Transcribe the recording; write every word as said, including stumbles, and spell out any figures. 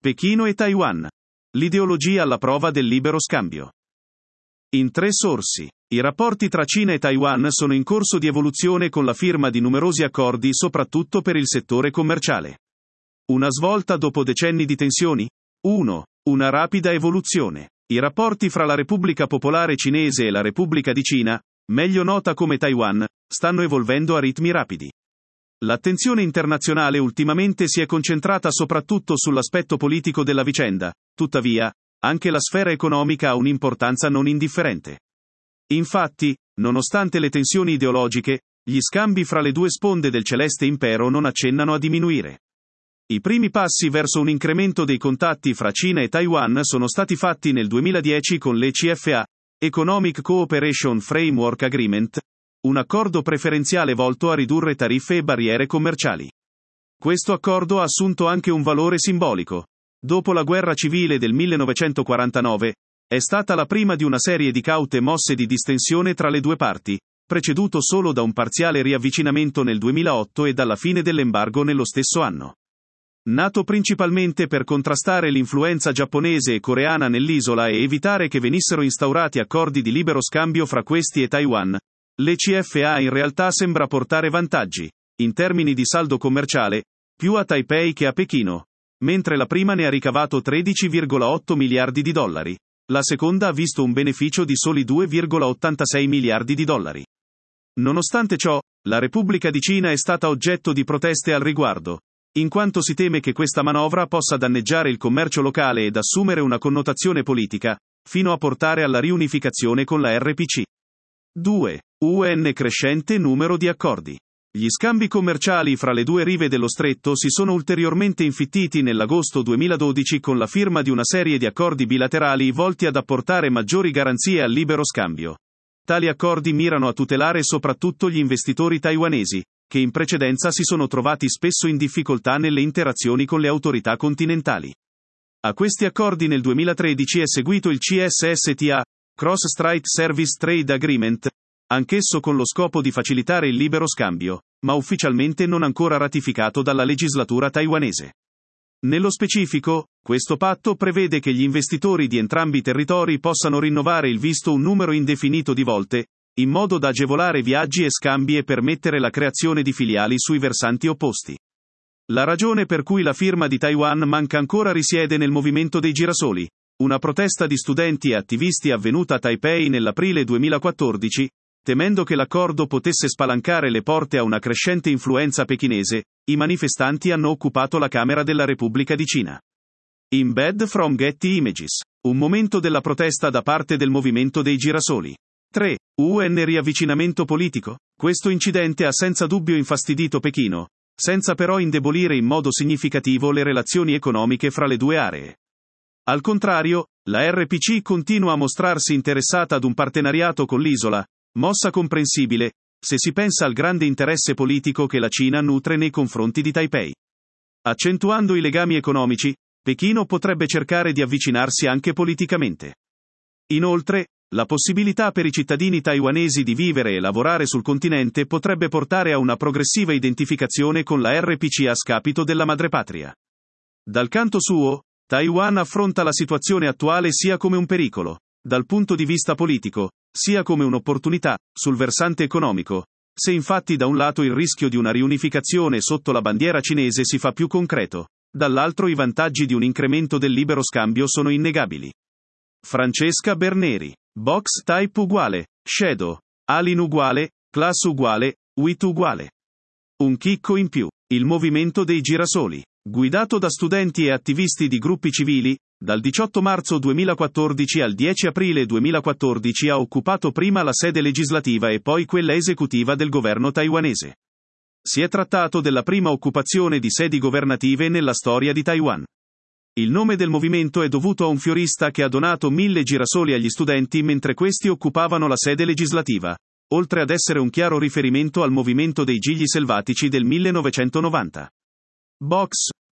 Pechino e Taiwan. L'ideologia alla prova del libero scambio. In tre sorsi. I rapporti tra Cina e Taiwan sono in corso di evoluzione con la firma di numerosi accordi soprattutto per il settore commerciale. Una svolta dopo decenni di tensioni? uno. Una rapida evoluzione. I rapporti fra la Repubblica Popolare Cinese e la Repubblica di Cina, meglio nota come Taiwan, stanno evolvendo a ritmi rapidi. L'attenzione internazionale ultimamente si è concentrata soprattutto sull'aspetto politico della vicenda, tuttavia, anche la sfera economica ha un'importanza non indifferente. Infatti, nonostante le tensioni ideologiche, gli scambi fra le due sponde del celeste impero non accennano a diminuire. I primi passi verso un incremento dei contatti fra Cina e Taiwan sono stati fatti nel duemiladieci con l'E C F A, Economic Cooperation Framework Agreement, un accordo preferenziale volto a ridurre tariffe e barriere commerciali. Questo accordo ha assunto anche un valore simbolico. Dopo la guerra civile del millenovecentoquarantanove, è stata la prima di una serie di caute mosse di distensione tra le due parti, preceduto solo da un parziale riavvicinamento nel duemilaotto e dalla fine dell'embargo nello stesso anno. Nato principalmente per contrastare l'influenza giapponese e coreana nell'isola e evitare che venissero instaurati accordi di libero scambio fra questi e Taiwan, l'E C F A in realtà sembra portare vantaggi, in termini di saldo commerciale, più a Taipei che a Pechino, mentre la prima ne ha ricavato tredici virgola otto miliardi di dollari, la seconda ha visto un beneficio di soli due virgola ottantasei miliardi di dollari. Nonostante ciò, la Repubblica di Cina è stata oggetto di proteste al riguardo, in quanto si teme che questa manovra possa danneggiare il commercio locale ed assumere una connotazione politica, fino a portare alla riunificazione con la R P C. due. Un crescente numero di accordi. Gli scambi commerciali fra le due rive dello stretto si sono ulteriormente infittiti nell'agosto duemiladodici con la firma di una serie di accordi bilaterali volti ad apportare maggiori garanzie al libero scambio. Tali accordi mirano a tutelare soprattutto gli investitori taiwanesi, che in precedenza si sono trovati spesso in difficoltà nelle interazioni con le autorità continentali. A questi accordi nel duemilatredici è seguito il C S S T A, Cross Strait Service Trade Agreement, anch'esso con lo scopo di facilitare il libero scambio, ma ufficialmente non ancora ratificato dalla legislatura taiwanese. Nello specifico, questo patto prevede che gli investitori di entrambi i territori possano rinnovare il visto un numero indefinito di volte, in modo da agevolare viaggi e scambi e permettere la creazione di filiali sui versanti opposti. La ragione per cui la firma di Taiwan manca ancora risiede nel movimento dei girasoli, una protesta di studenti e attivisti avvenuta a Taipei nell'aprile duemilaquattordici, temendo che l'accordo potesse spalancare le porte a una crescente influenza pechinese, i manifestanti hanno occupato la Camera della Repubblica di Cina. Embed from Getty Images. Un momento della protesta da parte del movimento dei girasoli. tre. Un riavvicinamento politico. Questo incidente ha senza dubbio infastidito Pechino, senza però indebolire in modo significativo le relazioni economiche fra le due aree. Al contrario, la R P C continua a mostrarsi interessata ad un partenariato con l'isola, mossa comprensibile, se si pensa al grande interesse politico che la Cina nutre nei confronti di Taipei. Accentuando i legami economici, Pechino potrebbe cercare di avvicinarsi anche politicamente. Inoltre, la possibilità per i cittadini taiwanesi di vivere e lavorare sul continente potrebbe portare a una progressiva identificazione con la R P C a scapito della madrepatria. Dal canto suo, Taiwan affronta la situazione attuale sia come un pericolo, dal punto di vista politico, sia come un'opportunità, sul versante economico, se infatti da un lato il rischio di una riunificazione sotto la bandiera cinese si fa più concreto, dall'altro i vantaggi di un incremento del libero scambio sono innegabili. Francesca Berneri. Box type uguale, shadow, alin uguale, class uguale, width uguale. Un chicco in più. Il movimento dei girasoli, guidato da studenti e attivisti di gruppi civili, dal diciotto marzo duemilaquattordici al dieci aprile duemilaquattordici ha occupato prima la sede legislativa e poi quella esecutiva del governo taiwanese. Si è trattato della prima occupazione di sedi governative nella storia di Taiwan. Il nome del movimento è dovuto a un fiorista che ha donato mille girasoli agli studenti mentre questi occupavano la sede legislativa, oltre ad essere un chiaro riferimento al movimento dei gigli selvatici del millenovecentonovanta. Box,